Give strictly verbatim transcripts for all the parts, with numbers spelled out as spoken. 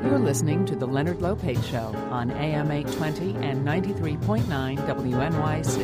You're listening to The Leonard Lopate Show on A M eight twenty and ninety-three point nine W N Y C.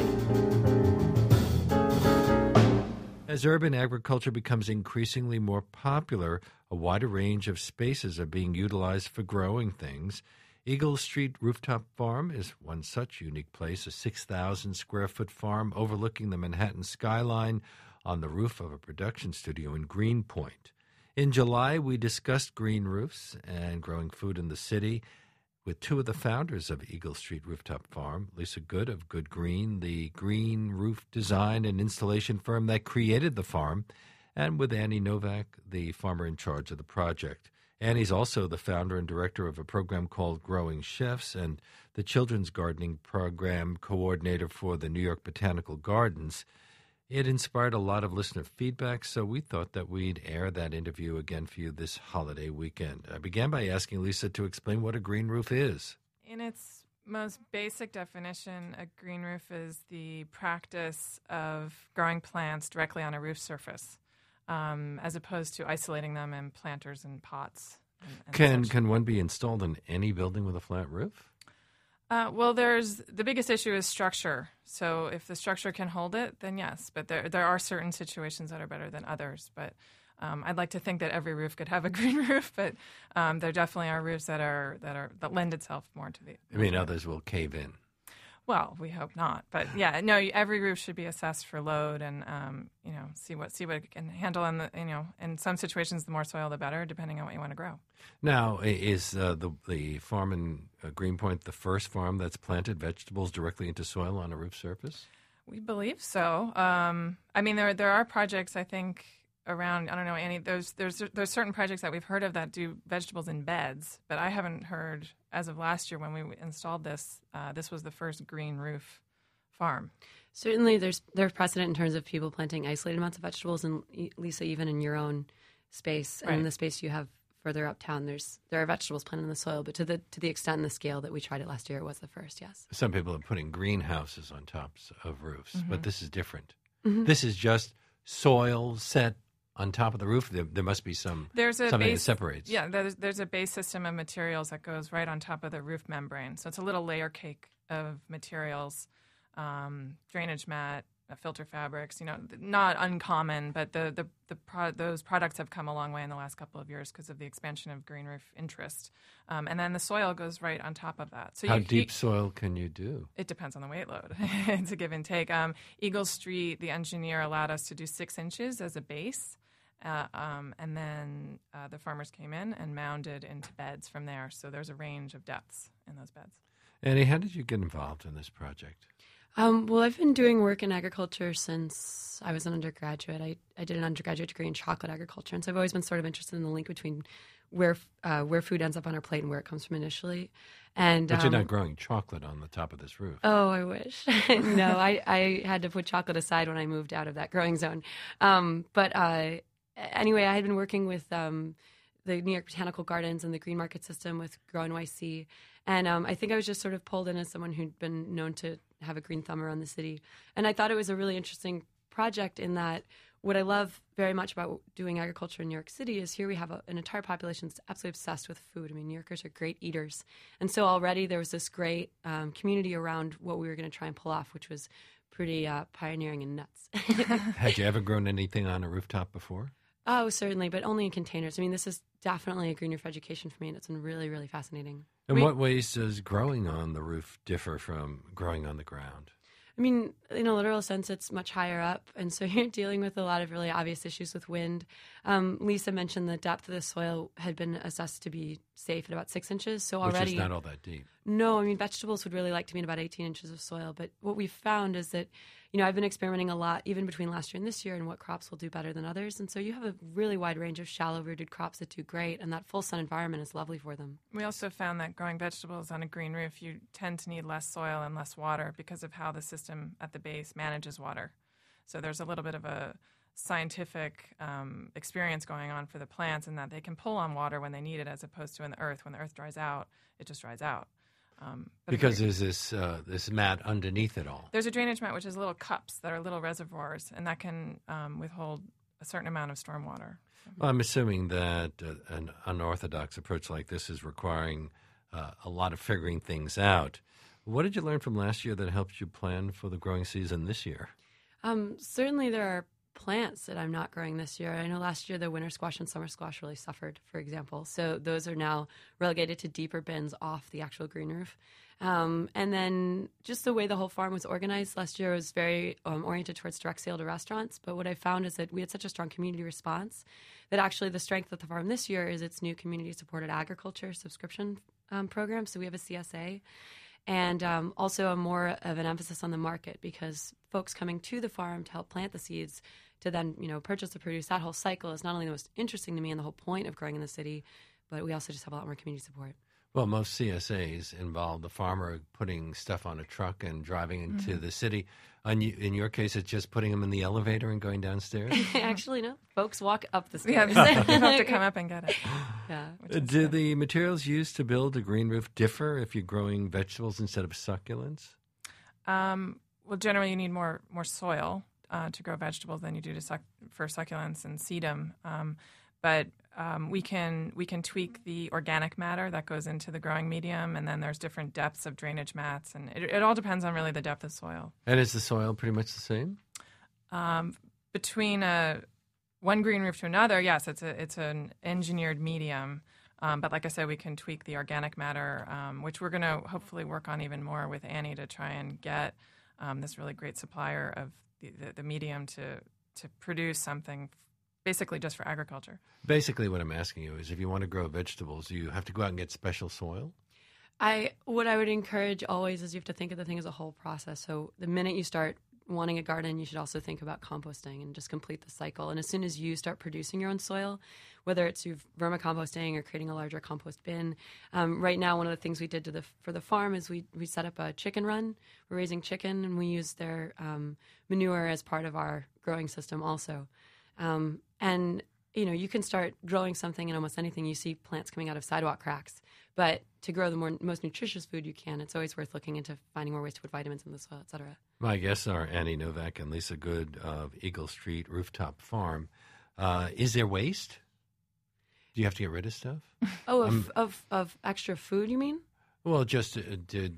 As urban agriculture becomes increasingly more popular, a wider range of spaces are being utilized for growing things. Eagle Street Rooftop Farm is one such unique place, a six thousand square foot farm overlooking the Manhattan skyline on the roof of a production studio in Greenpoint. In July, we discussed green roofs and growing food in the city with two of the founders of Eagle Street Rooftop Farm, Lisa Good of Good Green, the green roof design and installation firm that created the farm, and with Annie Novak, the farmer in charge of the project. Annie's also the founder and director of a program called Growing Chefs and the Children's Gardening Program coordinator for the New York Botanical Gardens. It inspired a lot of listener feedback, so we thought that we'd air that interview again for you this holiday weekend. I began by asking Lisa to explain what a green roof is. In its most basic definition, a green roof is the practice of growing plants directly on a roof surface, um, as opposed to isolating them in planters and pots. And, and can such. Can one be installed in any building with a flat roof? Uh, well, there's the biggest issue is structure. So if the structure can hold it, then yes. But there there are certain situations that are better than others. But um, I'd like to think that every roof could have a green roof. But um, there definitely are roofs that are that are that lend itself more to the. I mean, others will cave in. Well, we hope not. But yeah, no. Every roof should be assessed for load and um, you know see what see what it can handle. And you know, in some situations, the more soil, the better, depending on what you want to grow. Now, is uh, the the farm in uh, Greenpoint the first farm that's planted vegetables directly into soil on a roof surface? We believe so. Um, I mean, there there are projects I think around. I don't know, Annie. There's there's there's certain projects that we've heard of that do vegetables in beds, but I haven't heard as of last year when we installed this. Uh, this was the first green roof farm. Certainly, there's there's precedent in terms of people planting isolated amounts of vegetables, and Lisa, even in your own space Right. and the space you have further uptown, there's there are vegetables planted in the soil, but to the to the extent and the scale that we tried it last year, it was the first. Yes. Some people are putting greenhouses on tops of roofs, Mm-hmm. but this is different. Mm-hmm. This is just soil set on top of the roof. There, there must be some There's a something base, that separates. Yeah, there's, there's a base system of materials that goes right on top of the roof membrane. So it's a little layer cake of materials, um, drainage mat, uh, filter fabrics. You know, not uncommon, but the the, the pro- those products have come a long way in the last couple of years because of the expansion of green roof interest. Um, and then the soil goes right on top of that. So How you, deep you, soil can you do? It depends on the weight load. It's a give and take. Um, Eagle Street, the engineer allowed us to do six inches as a base. Uh, um, and then uh, the farmers came in and mounded into beds from there. So there's a range of depths in those beds. Annie, how did you get involved in this project? Um, well, I've been doing work in agriculture since I was an undergraduate. I, I did an undergraduate degree in chocolate agriculture, and so I've always been sort of interested in the link between where uh, where food ends up on our plate and where it comes from initially. And But um, you're not growing chocolate on the top of this roof. Oh, I wish. No, I, I had to put chocolate aside when I moved out of that growing zone. Um, but uh, anyway, I had been working with um, the New York Botanical Gardens and the Green Market System with Grow N Y C. And um, I think I was just sort of pulled in as someone who'd been known to have a green thumb around the city. And I thought it was a really interesting project in that what I love very much about doing agriculture in New York City is here we have a, an entire population that's absolutely obsessed with food. I mean, New Yorkers are great eaters. And so already there was this great um, community around what we were going to try and pull off, which was pretty uh, pioneering and nuts. Had you ever grown anything on a rooftop before? Oh, certainly, but only in containers. I mean, this is definitely a green roof education for me, and it's been really, really fascinating. In We- what ways does growing on the roof differ from growing on the ground? I mean, in a literal sense, it's much higher up, and so you're dealing with a lot of really obvious issues with wind. Um, Lisa mentioned the depth of the soil had been assessed to be safe at about six inches, so already... Which is not all that deep. No, I mean, vegetables would really like to be in about eighteen inches of soil, but what we've found is that, you know, I've been experimenting a lot, even between last year and this year, and what crops will do better than others, and so you have a really wide range of shallow-rooted crops that do great, and that full sun environment is lovely for them. We also found that growing vegetables on a green roof, you tend to need less soil and less water because of how the system at the base manages water. So there's a little bit of a scientific um, experience going on for the plants in that they can pull on water when they need it as opposed to in the earth. When the earth dries out, it just dries out. Um, but Because we- there's this uh, this mat underneath it all. There's a drainage mat, which is little cups that are little reservoirs, and that can um, withhold a certain amount of storm water. Well, I'm assuming that uh, an unorthodox approach like this is requiring uh, a lot of figuring things out. What did you learn from last year that helped you plan for the growing season this year? Um, certainly there are plants that I'm not growing this year. I know last year the winter squash and summer squash really suffered, for example. So those are now relegated to deeper bins off the actual green roof. Um, and then just the way the whole farm was organized last year was very um, oriented towards direct sale to restaurants. But what I found is that we had such a strong community response that actually the strength of the farm this year is its new community-supported agriculture subscription um, program. So we have a C S A. And um, also a more of an emphasis on the market, because folks coming to the farm to help plant the seeds to then, you know, purchase the produce, that whole cycle is not only the most interesting to me and the whole point of growing in the city, but we also just have a lot more community support. Well, most C S As involve the farmer putting stuff on a truck and driving into mm-hmm. the city. On you, in your case, it's just putting them in the elevator and going downstairs? Actually, no. Folks walk up the stairs. Yeah, you have to come up and get it. Yeah. Do good. the materials used to build a green roof differ if you're growing vegetables instead of succulents? Um, well, generally you need more more soil uh, to grow vegetables than you do to suc- for succulents and sedum. Um, but um, we can we can tweak the organic matter that goes into the growing medium, and then there's different depths of drainage mats, and it, it all depends on really the depth of soil. And is the soil pretty much the same? Um, between a one green roof to another, yes, it's a it's an engineered medium. Um, but like I said, we can tweak the organic matter, um, which we're going to hopefully work on even more with Annie to try and get um, this really great supplier of the, the, the medium to to produce something basically just for agriculture. Basically what I'm asking you is if you want to grow vegetables, you have to go out and get special soil? I What I would encourage always is you have to think of the thing as a whole process. So the minute you start wanting a garden, you should also think about composting and just complete the cycle. And as soon as you start producing your own soil, whether it's through vermicomposting or creating a larger compost bin, um, right now one of the things we did to the for the farm is we, we set up a chicken run. We're raising chicken, and we use their um, manure as part of our growing system also. Um, and, you know, you can start growing something in almost anything. You see plants coming out of sidewalk cracks. But to grow the more, most nutritious food you can, it's always worth looking into finding more ways to put vitamins in the soil, et cetera. My guests are Annie Novak and Lisa Good of Eagle Street Rooftop Farm. Uh, is there waste? Do you have to get rid of stuff? Oh, of, of, of extra food, you mean? Well, just uh, did.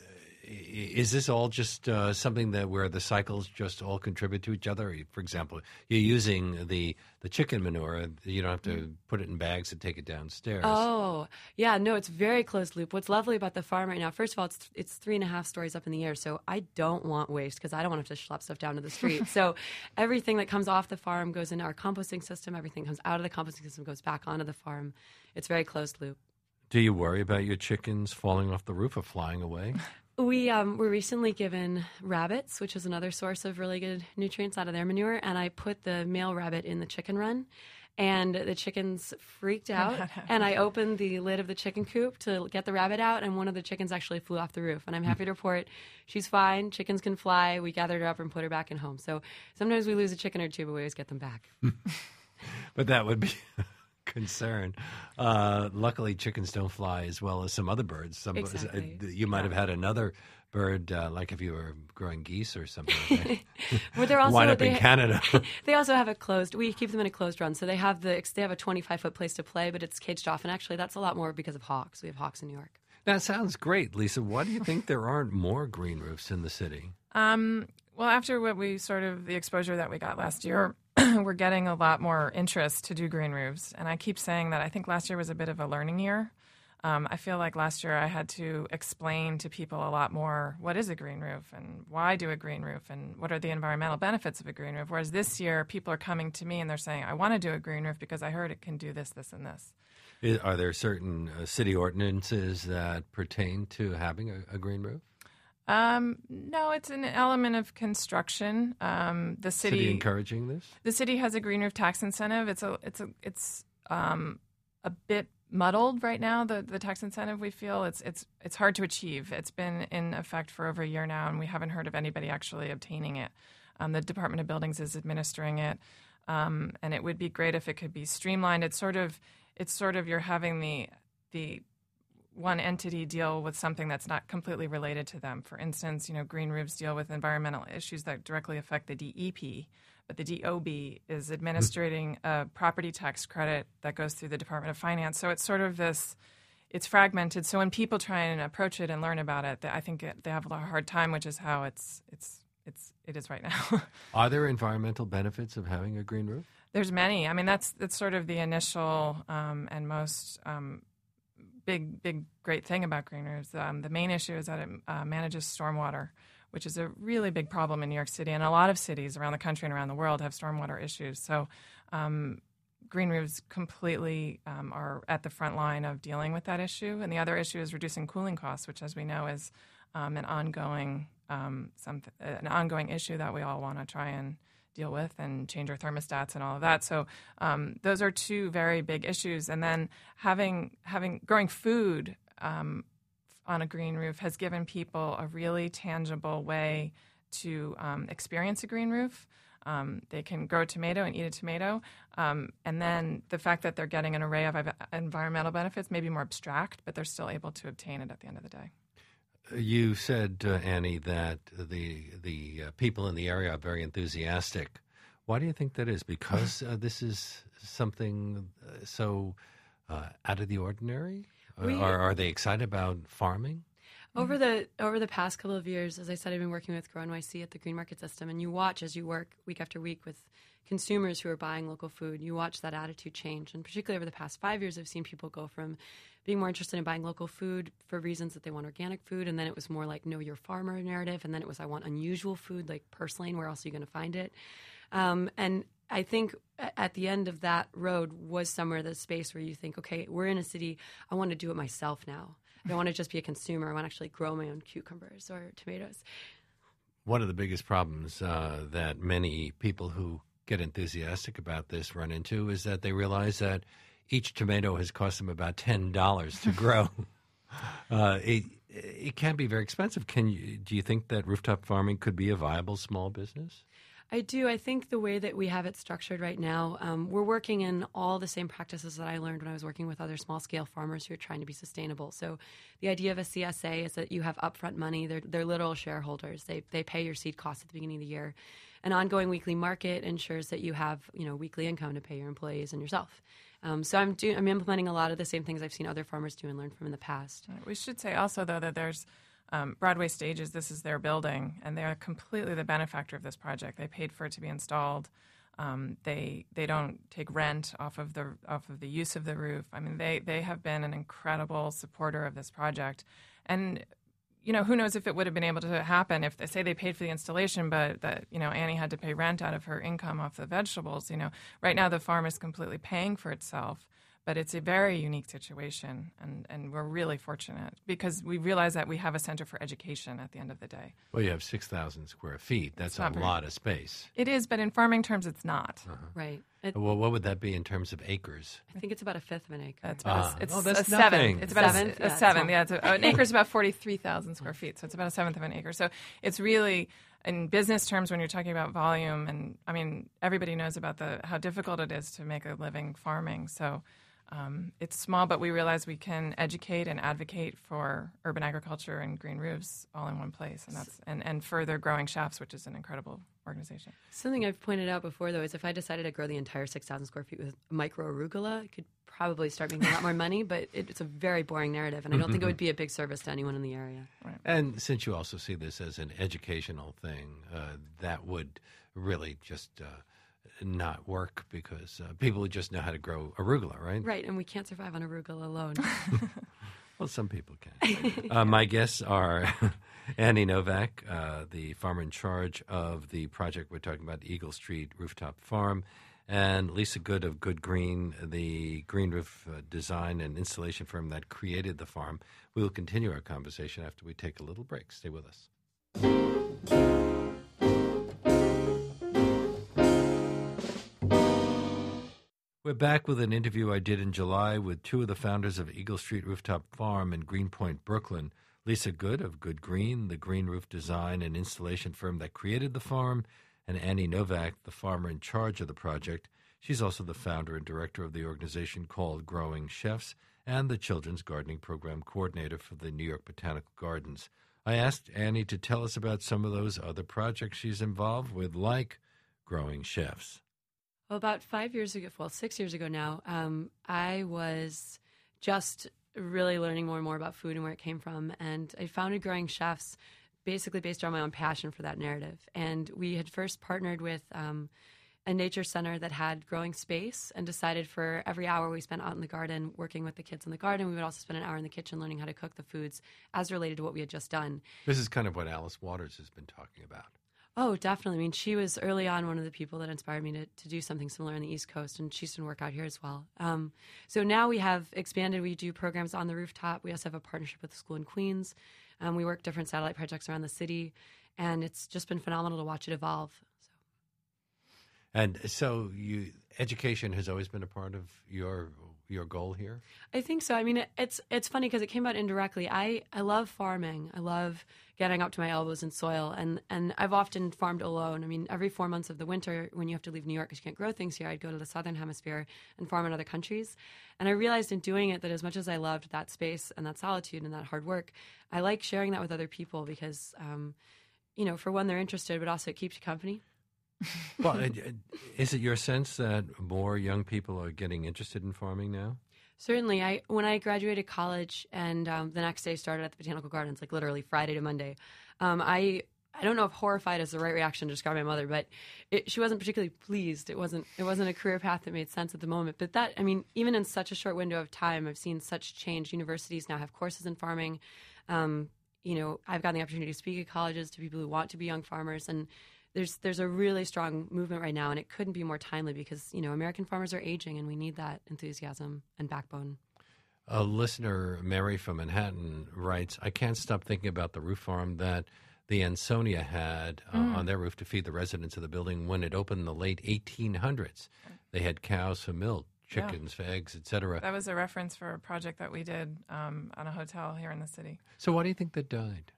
Is this all just uh, something that where the cycles just all contribute to each other? For example, you're using the, the chicken manure. You don't have to put it in bags and take it downstairs. Oh, yeah. No, it's very closed loop. What's lovely about the farm right now, first of all, it's it's three and a half stories up in the air, so I don't want waste because I don't want to have to schlep stuff down to the street. So everything that comes off the farm goes into our composting system. Everything comes out of the composting system goes back onto the farm. It's very closed loop. Do you worry about your chickens falling off the roof or flying away? We um, were recently given rabbits, which is another source of really good nutrients out of their manure, and I put the male rabbit in the chicken run, and the chickens freaked out, and I opened the lid of the chicken coop to get the rabbit out, and one of the chickens actually flew off the roof, and I'm happy to report she's fine. Chickens can fly. We gathered her up and put her back in home. So sometimes we lose a chicken or two, but we always get them back. But that would be... concern. Uh, luckily, chickens don't fly as well as some other birds. Some exactly. uh, you might yeah. have had another bird, uh, like if you were growing geese or something. Like well, they're also wind up they, in Canada. They also have a closed. We keep them in a closed run, so they have the they have a twenty-five foot place to play, but it's caged off. And actually, that's a lot more because of hawks. We have hawks in New York. That sounds great, Lisa. Why do you think there aren't more green roofs in the city? Um, well, after what we sort of the exposure that we got last year, we're getting a lot more interest to do green roofs. And I keep saying that I think last year was a bit of a learning year. Um, I feel like last year I had to explain to people a lot more what is a green roof and why do a green roof and what are the environmental benefits of a green roof. Whereas this year people are coming to me and they're saying, I want to do a green roof because I heard it can do this, this, and this. Are there certain uh, city ordinances that pertain to having a, a green roof? Um, no, it's an element of construction. Um, the city, city encouraging this. The city has a green roof tax incentive. It's a, it's a, it's um, a bit muddled right now. The the tax incentive we feel it's it's it's hard to achieve. It's been in effect for over a year now, and we haven't heard of anybody actually obtaining it. Um, the Department of Buildings is administering it, um, and it would be great if it could be streamlined. It's sort of it's sort of you're having the the one entity deal with something that's not completely related to them. For instance, you know, green roofs deal with environmental issues that directly affect the D E P, but the D O B is administering a property tax credit that goes through the Department of Finance. So it's sort of this, it's fragmented. So when people try and approach it and learn about it, I think it, they have a hard time, which is how it's it's it's it is right now. Are there environmental benefits of having a green roof? There's many. I mean, that's that's sort of the initial um, and most um, big, big, great thing about green roofs. Um, the main issue is that it uh, manages stormwater, which is a really big problem in New York City. And a lot of cities around the country and around the world have stormwater issues. So um, green roofs completely um, are at the front line of dealing with that issue. And the other issue is reducing cooling costs, which, as we know, is um, an ongoing um, some, an ongoing issue that we all want to try and deal with and change our thermostats and all of that. So um, those are two very big issues. And then having having growing food um, on a green roof has given people a really tangible way to um, experience a green roof. Um, they can grow a tomato and eat a tomato. Um, and then the fact that they're getting an array of environmental benefits may be more abstract, but they're still able to obtain it at the end of the day. You said, uh, Annie, that the the uh, people in the area are very enthusiastic. Why do you think that is? Because uh, this is something uh, so uh, out of the ordinary? We, or are they excited about farming? Over the over the past couple of years, as I said, I've been working with Grow N Y C at the Green Market System, and you watch as you work week after week with consumers who are buying local food. You watch that attitude change, and particularly over the past five years, I've seen people go from being more interested in buying local food for reasons that they want organic food, and then it was more like know your farmer narrative, and then it was I want unusual food like purslane. Where else are you going to find it? Um, and I think at the end of that road was somewhere the space where you think, okay, we're in a city. I want to do it myself now. I don't want to just be a consumer. I want to actually grow my own cucumbers or tomatoes. One of the biggest problems uh, that many people who get enthusiastic about this run into is that they realize that each tomato has cost them about ten dollars to grow. uh, it, it can be very expensive. Can you, do you think that rooftop farming could be a viable small business? I do. I think the way that we have it structured right now, um, we're working in all the same practices that I learned when I was working with other small-scale farmers who are trying to be sustainable. So the idea of a C S A is that you have upfront money. They're, they're little shareholders. They they pay your seed costs at the beginning of the year. An ongoing weekly market ensures that you have you know weekly income to pay your employees and yourself. Um, so I'm do, I'm implementing a lot of the same things I've seen other farmers do and learn from in the past. We should say also, though, that there's Um, Broadway Stages, this is their building, and they're completely the benefactor of this project. They paid for it to be installed. Um, they they don't take rent off of the off of the use of the roof. I mean, they they have been an incredible supporter of this project. And you know, who knows if it would have been able to happen if they say they paid for the installation, but that you know Annie had to pay rent out of her income off the vegetables. You know, right now the farm is completely paying for itself. But it's a very unique situation, and, and we're really fortunate because we realize that we have a center for education at the end of the day. Well, you have six thousand square feet. That's a very, lot of space. It is, but in farming terms, it's not. Uh-huh. Right. It, well, what would that be in terms of acres? I think it's about a fifth of an acre. It's about Ah. a, it's Oh, that's a nothing. seventh. It's about Seventh? a, a Yeah, seventh. it's Yeah, it's a, an acre is about forty-three thousand square feet, so it's about a seventh of an acre. So it's really, in business terms, when you're talking about volume, and I mean, everybody knows about the how difficult it is to make a living farming. So. Um, it's small, but we realize we can educate and advocate for urban agriculture and green roofs all in one place, and that's and, and further growing chefs, which is an incredible organization. Something I've pointed out before, though, is if I decided to grow the entire six thousand square feet with micro arugula, I could probably start making a lot more money, but it, it's a very boring narrative, and I don't think it would be a big service to anyone in the area. Right. And since you also see this as an educational thing, uh, that would really just uh, not work because uh, people would just know how to grow arugula, right? Right, and we can't survive on arugula alone. Well, some people can. uh, my guests are Annie Novak, uh, the farmer in charge of the project we're talking about, Eagle Street Rooftop Farm, and Lisa Good of Good Green, the green roof uh, design and installation firm that created the farm. We will continue our conversation after we take a little break. Stay with us. We're back with an interview I did in July with two of the founders of Eagle Street Rooftop Farm in Greenpoint, Brooklyn, Lisa Good of Good Green, the green roof design and installation firm that created the farm, and Annie Novak, the farmer in charge of the project. She's also the founder and director of the organization called Growing Chefs and the Children's Gardening Program coordinator for the New York Botanical Gardens. I asked Annie to tell us about some of those other projects she's involved with, like growing chefs? Well, about five years ago, well, six years ago now, um, I was just really learning more and more about food and where it came from. And I founded Growing Chefs basically based on my own passion for that narrative. And we had first partnered with um, a nature center that had growing space and decided for every hour we spent out in the garden working with the kids in the garden, we would also spend an hour in the kitchen learning how to cook the foods as related to what we had just done. This is kind of what Alice Waters has been talking about. Oh, definitely. I mean, she was early on one of the people that inspired me to, to do something similar on the East Coast, and she's done work out here as well. Um, so now we have expanded. We do programs on the rooftop. We also have a partnership with the school in Queens. Um, we work different satellite projects around the city, and it's just been phenomenal to watch it evolve. So. And so you, education has always been a part of your your goal here? I think so. I mean, it, it's it's funny because it came out indirectly. I, I love farming. I love getting up to my elbows in soil, and, and I've often farmed alone. I mean, every four months of the winter, when you have to leave New York because you can't grow things here, I'd go to the southern hemisphere and farm in other countries. And I realized in doing it that as much as I loved that space and that solitude and that hard work, I like sharing that with other people because, um, you know, for one, they're interested, but also it keeps you company. Well, is it your sense that more young people are getting interested in farming now? Certainly. I when I graduated college and um, the next day started at the Botanical Gardens, like literally Friday to Monday, um, I I don't know if horrified is the right reaction to describe my mother, but it, she wasn't particularly pleased. It wasn't it wasn't a career path that made sense at the moment. But that, I mean, even in such a short window of time, I've seen such change. Universities now have courses in farming. Um, you know, I've gotten the opportunity to speak at colleges to people who want to be young farmers, and There's there's a really strong movement right now, and it couldn't be more timely because, you know, American farmers are aging, and we need that enthusiasm and backbone. A listener, Mary from Manhattan, writes, I can't stop thinking about the roof farm that the Ansonia had uh, mm. on their roof to feed the residents of the building when it opened in the late eighteen hundreds. They had cows for milk, chickens yeah. for eggs, et cetera. That was a reference for a project that we did um, on a hotel here in the city. So why do you think that died?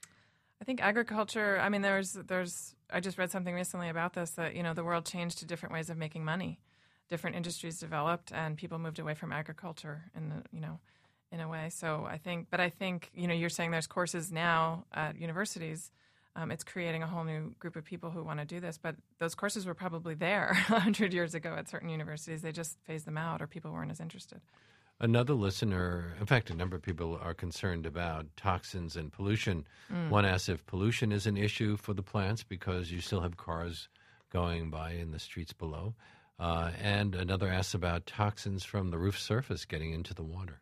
I think agriculture, I mean, there's, there's, I just read something recently about this, that, you know, the world changed to different ways of making money. Different industries developed and people moved away from agriculture in, the, you know, in a way. So I think, but I think, you know, you're saying there's courses now at universities. Um, it's creating a whole new group of people who want to do this. But those courses were probably there one hundred years ago at certain universities. They just phased them out or people weren't as interested. Another listener, in fact, a number of people are concerned about toxins and pollution. Mm. One asks if pollution is an issue for the plants because you still have cars going by in the streets below. Uh, and another asks about toxins from the roof surface getting into the water.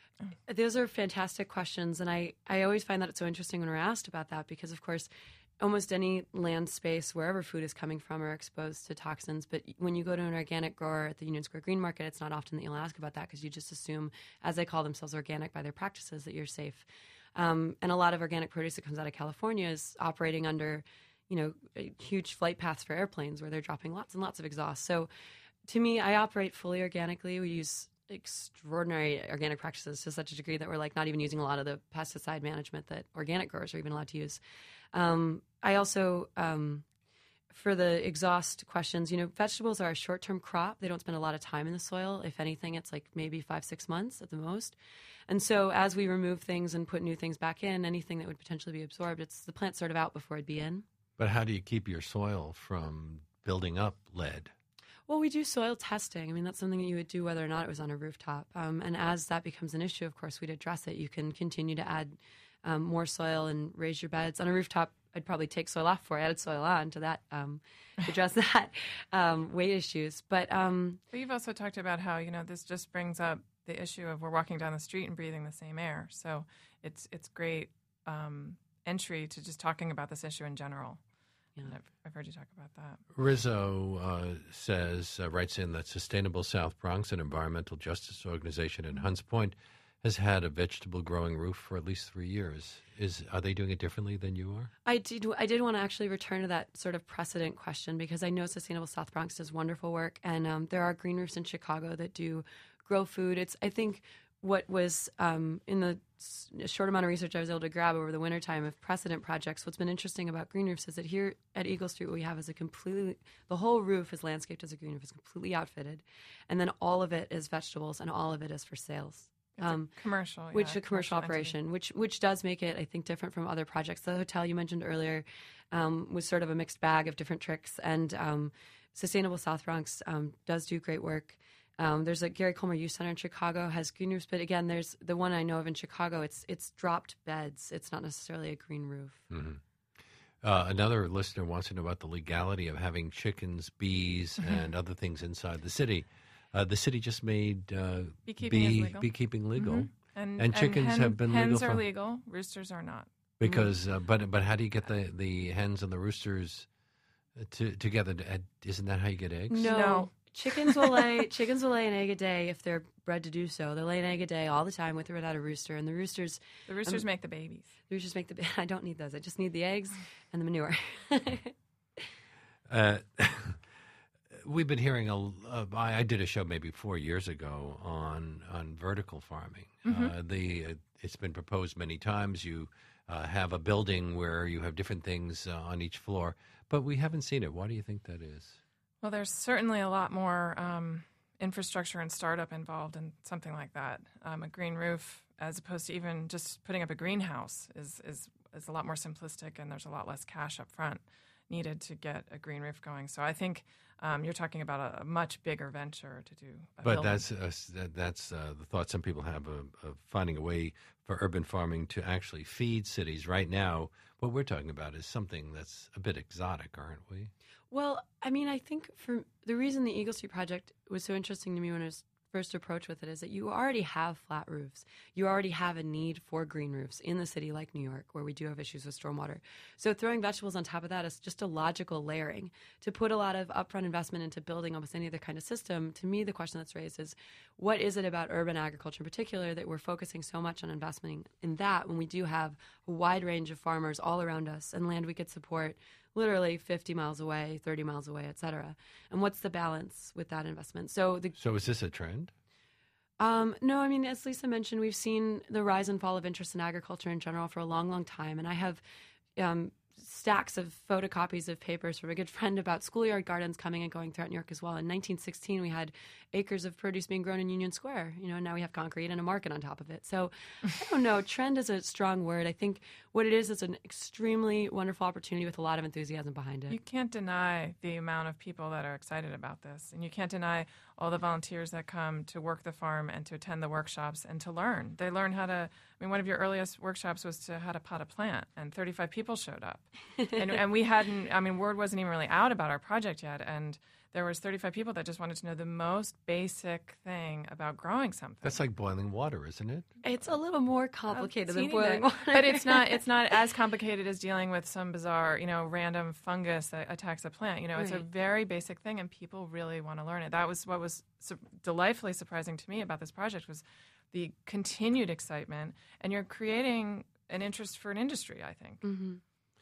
Those are fantastic questions. And I, I always find that it's so interesting when we're asked about that because, of course, almost any land space, wherever food is coming from, are exposed to toxins. But when you go to an organic grower at the Union Square Green Market, it's not often that you'll ask about that because you just assume, as they call themselves organic by their practices, that you're safe. Um, and a lot of organic produce that comes out of California is operating under, you know, huge flight paths for airplanes where they're dropping lots and lots of exhaust. So to me, I operate fully organically. We use extraordinary organic practices to such a degree that we're like not even using a lot of the pesticide management that organic growers are even allowed to use. Um, I also, um, for the exhaust questions, you know, vegetables are a short-term crop. They don't spend a lot of time in the soil. If anything, it's like maybe five, six months at the most. And so as we remove things and put new things back in, anything that would potentially be absorbed, it's the plant's sort of out before it'd be in. But how do you keep your soil from building up lead? Well, we do soil testing. I mean, that's something that you would do whether or not it was on a rooftop. Um, and as that becomes an issue, of course, we'd address it. You can continue to add um, more soil and raise your beds. On a rooftop, I'd probably take soil off before I added soil on to that, um, to address that um, weight issues. But, um, but you've also talked about how, you know, this just brings up the issue of we're walking down the street and breathing the same air. So it's it's great um, entry to just talking about this issue in general. Yeah. I've, I've heard you talk about that. Rizzo uh, says, uh, writes in that Sustainable South Bronx, an environmental justice organization in Hunts Point, has had a vegetable growing roof for at least three years. Is Are they doing it differently than you are? I did I did want to actually return to that sort of precedent question because I know Sustainable South Bronx does wonderful work, and um, there are green roofs in Chicago that do grow food. It's I think what was um, in the short amount of research I was able to grab over the wintertime of precedent projects, what's been interesting about green roofs is that here at Eagle Street, what we have is a completely, the whole roof is landscaped as a green roof, is completely outfitted, and then all of it is vegetables and all of it is for sales. It's Um, a commercial, yeah, which a commercial entity. operation, which which does make it, I think, different from other projects. The hotel you mentioned earlier um, was sort of a mixed bag of different tricks, and um, Sustainable South Bronx um, does do great work. Um, there's a Gary Colmer Youth Center in Chicago has green roofs, but again, there's the one I know of in Chicago. It's it's dropped beds. It's not necessarily a green roof. Mm-hmm. Uh, another listener wants to know about the legality of having chickens, bees, and other things inside the city. Uh, the city just made uh, Beekeeping is bee, legal. beekeeping legal, Mm-hmm. And, and chickens hen- have been hens legal are for- legal. Roosters are not. because. Uh, but but how do you get the, the hens and the roosters to, together? Uh, Isn't that how you get eggs? No. No. Chickens will lay chickens will lay an egg a day if they're bred to do so. They lay an egg a day all the time with or without a rooster, and the roosters The roosters Um, make the babies. the roosters make the. I don't need those. I just need the eggs and the manure. Uh, we've been hearing a. Uh, I, I did a show maybe four years ago on on vertical farming. Uh, the uh, it's been proposed many times. You uh, have a building where you have different things uh, on each floor, but we haven't seen it. Why do you think that is? Well, there's certainly a lot more um, infrastructure and startup involved in something like that. Um, a green roof, as opposed to even just putting up a greenhouse, is, is is a lot more simplistic, and there's a lot less cash up front needed to get a green roof going. So I think um, you're talking about a, a much bigger venture to do. A But building. that's uh, s- that- that's uh, the thought some people have of, of finding a way for urban farming to actually feed cities. Right now, what we're talking about is something that's a bit exotic, aren't we? Well, I mean, I think for the reason the Eagle Street project was so interesting to me when I was first approached with it is that you already have flat roofs. You already have a need for green roofs in the city like New York, where we do have issues with stormwater. So throwing vegetables on top of that is just a logical layering. To put a lot of upfront investment into building almost any other kind of system, to me, the question that's raised is, what is it about urban agriculture in particular that we're focusing so much on investing in that when we do have a wide range of farmers all around us and land we could support literally fifty miles away, thirty miles away, et cetera. And what's the balance with that investment? So the So is this a trend? um, no, I mean, as Lisa mentioned, we've seen the rise and fall of interest in agriculture in general for a long, long time. And I have um, stacks of photocopies of papers from a good friend about schoolyard gardens coming and going throughout New York as well. In nineteen sixteen, we had acres of produce being grown in Union Square. You know, now we have concrete and a market on top of it. So I don't know. Trend is a strong word. I think what it is is an extremely wonderful opportunity with a lot of enthusiasm behind it. You can't deny the amount of people that are excited about this. And you can't deny all the volunteers that come to work the farm and to attend the workshops and to learn. They learn how to, I mean, one of your earliest workshops was to how to pot a plant, and thirty-five people showed up. and, and we hadn't, I mean, word wasn't even really out about our project yet. And there was thirty-five people that just wanted to know the most basic thing about growing something. That's like boiling water, isn't it? It's a little more complicated than Teeny boiling bit. water. But it's not it's not as complicated as dealing with some bizarre, you know, random fungus that attacks a plant. You know, it's a Right. very basic thing, and people really want to learn it. That was what was su- delightfully surprising to me about this project was the continued excitement, and you're creating an interest for an industry, I think. Mm-hmm.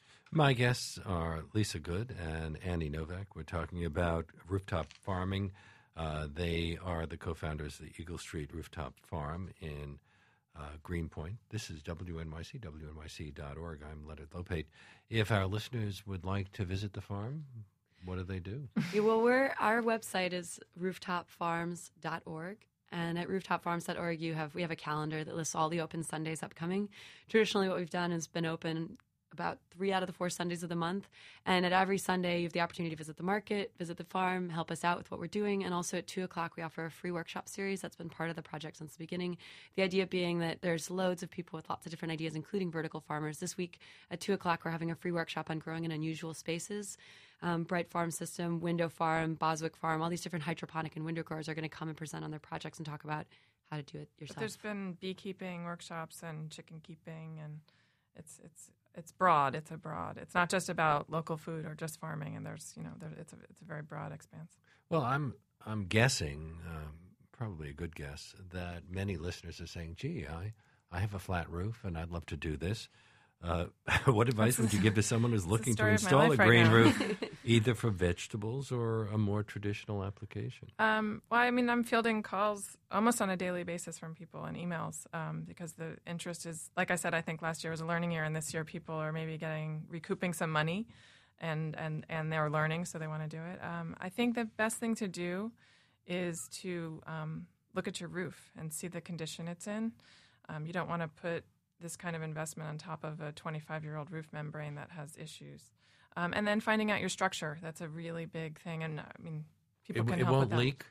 My guests are Lisa Good and Annie Novak. We're talking about rooftop farming. Uh, they are the co-founders of the Eagle Street Rooftop Farm in uh, Greenpoint. This is W N Y C, W N Y C dot org. I'm Leonard Lopate. If our listeners would like to visit the farm, what do they do? Yeah, well, we're, our website is rooftop farms dot org. And at rooftop farms dot org, you have we have a calendar that lists all the open Sundays upcoming. Traditionally, what we've done has been open about three out of the four Sundays of the month. And at every Sunday, you have the opportunity to visit the market, visit the farm, help us out with what we're doing. And also at two o'clock, we offer a free workshop series that's been part of the project since the beginning. The idea being that there's loads of people with lots of different ideas, including vertical farmers. This week at two o'clock, we're having a free workshop on growing in unusual spaces. Um, Bright Farm System, Window Farm, Boswick Farm, all these different hydroponic and window growers are going to come and present on their projects and talk about how to do it But yourself. there's been beekeeping workshops and chicken keeping, and it's it's it's broad. It's a broad. It's not just about local food or just farming. And there's you know there, it's a it's a very broad expanse. Well, I'm I'm guessing, um, probably a good guess, that many listeners are saying, "Gee, I I have a flat roof and I'd love to do this." Uh, what advice would you give to someone who's looking to story of my install a life right green now. roof, either for vegetables or a more traditional application? Um, well, I mean, I'm fielding calls almost on a daily basis from people and emails um, because the interest is, like I said, I think last year was a learning year, and this year people are maybe getting recouping some money, and and and they're learning, so they want to do it. Um, I think the best thing to do is to um, look at your roof and see the condition it's in. Um, you don't want to put this kind of investment on top of a twenty-five-year-old roof membrane that has issues. Um, and then finding out your structure. That's a really big thing. And, I mean, people It, can it help won't with that. leak?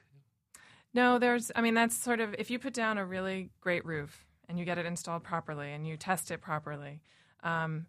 No, there's, I mean, that's sort of, if you put down a really great roof and you get it installed properly and you test it properly, um,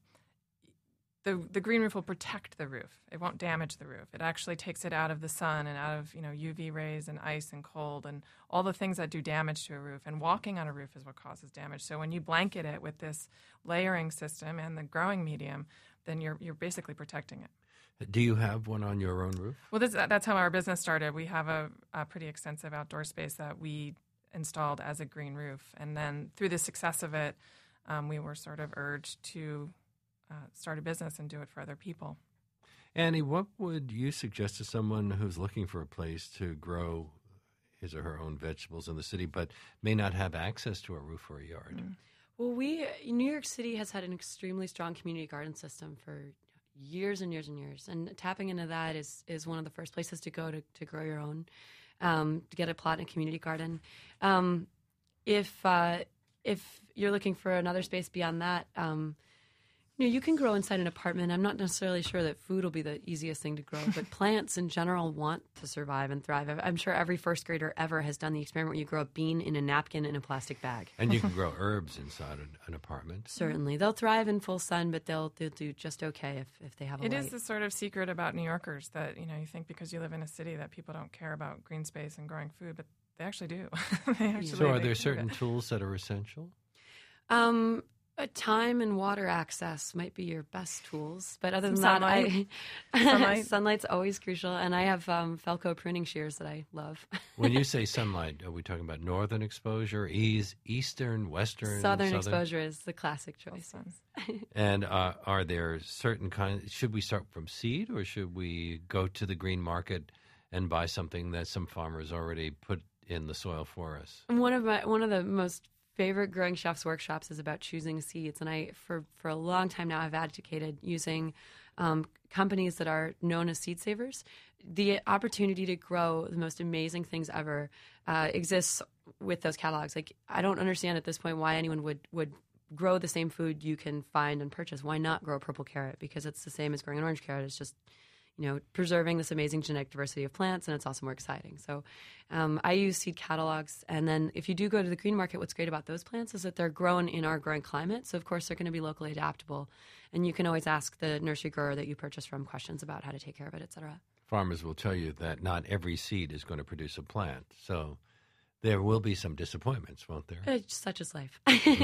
the the green roof will protect the roof. It won't damage the roof. It actually takes it out of the sun and out of, you know, U V rays and ice and cold and all the things that do damage to a roof. And walking on a roof is what causes damage. So when you blanket it with this layering system and the growing medium, then you're you're basically protecting it. Do you have one on your own roof? Well, this, that's how our business started. We have a, a pretty extensive outdoor space that we installed as a green roof. And then through the success of it, um, we were sort of urged to uh, start a business and do it for other people. Annie, what would you suggest to someone who's looking for a place to grow his or her own vegetables in the city but may not have access to a roof or a yard? Mm. Well, we New York City has had an extremely strong community garden system for years and years and years, and tapping into that is is one of the first places to go to, to grow your own, um, to get a plot in a community garden. Um, if uh, if you're looking for another space beyond that, um, you know, you can grow inside an apartment. I'm not necessarily sure that food will be the easiest thing to grow, but plants in general want to survive and thrive. I'm sure every first grader ever has done the experiment where you grow a bean in a napkin in a plastic bag. And you can grow herbs inside an, an apartment. Certainly. They'll thrive in full sun, but they'll, they'll do just okay if, if they have a It light. is the sort of secret about New Yorkers that, you know, you think because you live in a city that people don't care about green space and growing food, but they actually do. they actually, So are they there do certain it. tools that are essential? Um, uh, time and water access might be your best tools, but other than Some that, sunlight. I, Sunlight. sunlight's always crucial, and I have um, Felco pruning shears that I love. When you say sunlight, are we talking about northern exposure, east, eastern, western, Southern exposure is the classic choice. Sun. And uh, are there certain kinds? Should we start from seed, or should we go to the green market and buy something that some farmers already put in the soil for us? One of my one of the most favorite growing chefs workshops is about choosing seeds, and I for for a long time now have advocated using um, companies that are known as seed savers. The opportunity to grow the most amazing things ever uh, exists with those catalogs. Like, I don't understand at this point why anyone would would grow the same food you can find and purchase. Why not grow a purple carrot? Because it's the same as growing an orange carrot. It's just, you know, preserving this amazing genetic diversity of plants, and it's also more exciting. So um, I use seed catalogs. And then if you do go to the green market, what's great about those plants is that they're grown in our growing climate. So, of course, they're going to be locally adaptable. And you can always ask the nursery grower that you purchase from questions about how to take care of it, et cetera. Farmers will tell you that not every seed is going to produce a plant. So there will be some disappointments, won't there? It's such is life.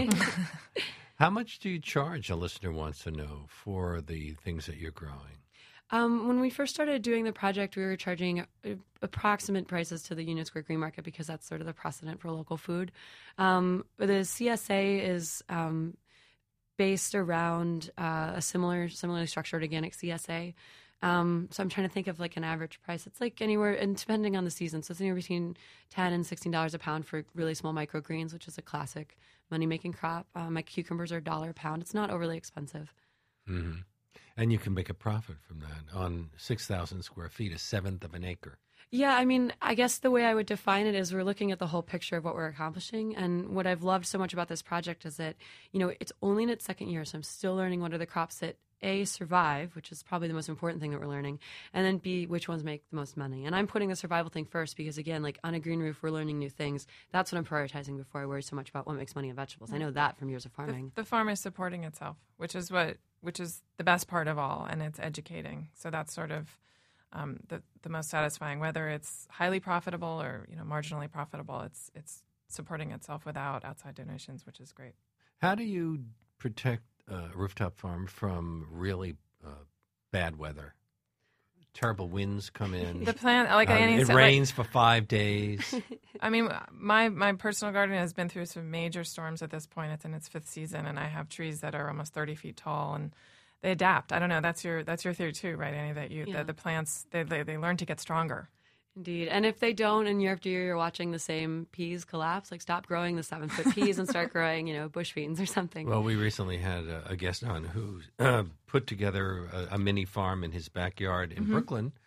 How much do you charge, a listener wants to know, for the things that you're growing? Um, when we first started doing the project, we were charging uh, approximate prices to the Union Square Green Market because that's sort of the precedent for local food. Um, the C S A is um, based around uh, a similar, similarly structured organic C S A. Um, so I'm trying to think of like an average price. It's like anywhere, and depending on the season, so it's anywhere between ten and sixteen dollars a pound for really small microgreens, which is a classic money-making crop. Uh, my cucumbers are a dollar a pound. It's not overly expensive. Mm-hmm. And you can make a profit from that on six thousand square feet, a seventh of an acre. Yeah, I mean, I guess the way I would define it is we're looking at the whole picture of what we're accomplishing. And what I've loved so much about this project is that, you know, it's only in its second year, so I'm still learning what are the crops that, A, survive, which is probably the most important thing that we're learning, and then B, which ones make the most money. And I'm putting the survival thing first because, again, like on a green roof, we're learning new things. That's what I'm prioritizing before I worry so much about what makes money in vegetables. I know that from years of farming. The, the farm is supporting itself, which is what which is the best part of all, and it's educating. So that's sort of um, the the most satisfying. Whether it's highly profitable or, you know, marginally profitable, it's it's supporting itself without outside donations, which is great. How do you protect a rooftop farm from really uh, bad weather? Terrible winds come in. The plant, like Uh, Annie it said, rains for five days. I mean, my my personal garden has been through some major storms at this point. It's in its fifth season, and I have trees that are almost thirty feet tall, and they adapt. I don't know. That's your that's your theory too, right, Annie? That you Yeah. that the plants they, they they learn to get stronger. Indeed. And if they don't, and year after year you're watching the same peas collapse, like stop growing the seven-foot peas and start growing, you know, bush beans or something. Well, we recently had a, a guest on who uh, put together a, a mini farm in his backyard in Mm-hmm. Brooklyn,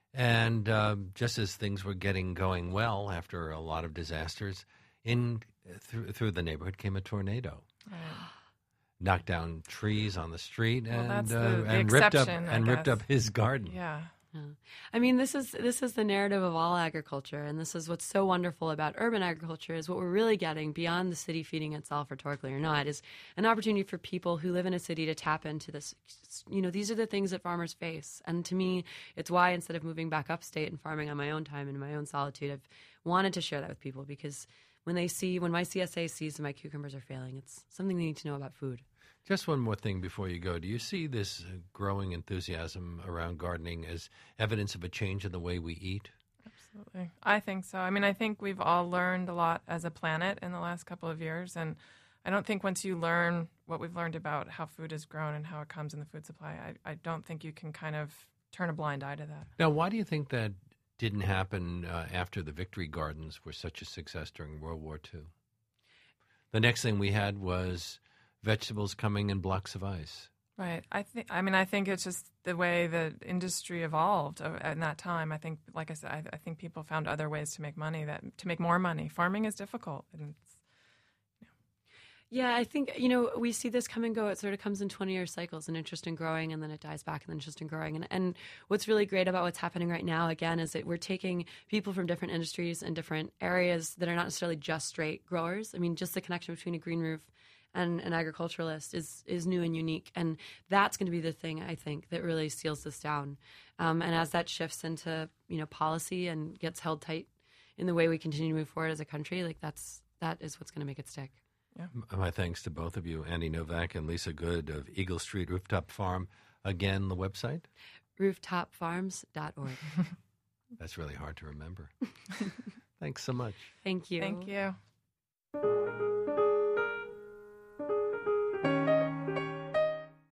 And um, just as things were getting going well after a lot of disasters, in through, through the neighborhood came a tornado. Right. Knocked down trees on the street Well, and that's the- uh, the and ripped up exception, I and ripped guess. up his garden. Yeah. Yeah. I mean, this is this is the narrative of all agriculture, and this is what's so wonderful about urban agriculture is what we're really getting beyond the city feeding itself, rhetorically or not, is an opportunity for people who live in a city to tap into this. You know, these are the things that farmers face, and to me, it's why instead of moving back upstate and farming on my own time and in my own solitude, I've wanted to share that with people because when they see, when my C S A sees that my cucumbers are failing, it's something they need to know about food. Just one more thing before you go. Do you see this uh, growing enthusiasm around gardening as evidence of a change in the way we eat? Absolutely. I think so. I mean, I think we've all learned a lot as a planet in the last couple of years. And I don't think once you learn what we've learned about how food is grown and how it comes in the food supply, I, I don't think you can kind of turn a blind eye to that. Now, why do you think that didn't happen uh, after the Victory Gardens were such a success during World War Two? The next thing we had was vegetables coming in blocks of ice. Right. I think. I mean, I think it's just the way the industry evolved uh, in that time. I think, like I said, I, I think people found other ways to make money, that to make more money. Farming is difficult, and it's, Yeah, I think, you know, we see this come and go. It sort of comes in twenty-year cycles, an interest in growing, and then it dies back, and then interest in growing. And, and what's really great about what's happening right now, again, is that we're taking people from different industries and different areas that are not necessarily just straight growers. I mean, just the connection between a green roof and an agriculturalist is is new and unique. And that's going to be the thing, I think, that really seals this down. Um, and as that shifts into, you know, policy and gets held tight in the way we continue to move forward as a country, like that's that is what's going to make it stick. yeah. My thanks to both of you, Andy Novak and Lisa Good of Eagle Street Rooftop Farm. Again, the website? rooftop farms dot org. That's really hard to remember. Thanks so much. Thank you. Thank you.